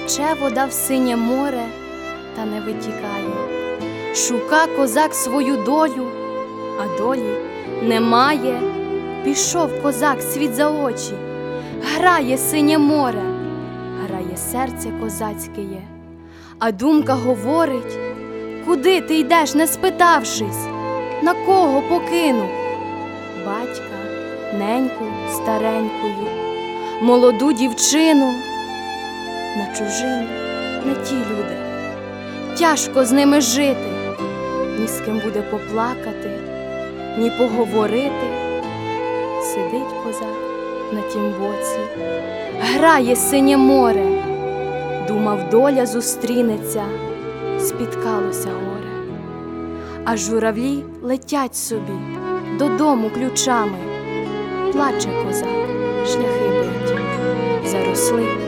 Тече вода в синє море, та не витікає. Шука козак свою долю, а долі немає. Пішов козак світ за очі, грає синє море, грає серце козацьке, а думка говорить: куди ти йдеш, не спитавшись, на кого покинув? Батька, неньку старенькою, молоду дівчину. На чужині не ті люди, тяжко з ними жити, ні з ким буде поплакати, ні поговорити. Сидить козак на тім боці, грає синє море, думав, доля зустрінеться, спіткалося горе. А журавлі летять собі додому ключами, плаче козак, шляхи биті, заросли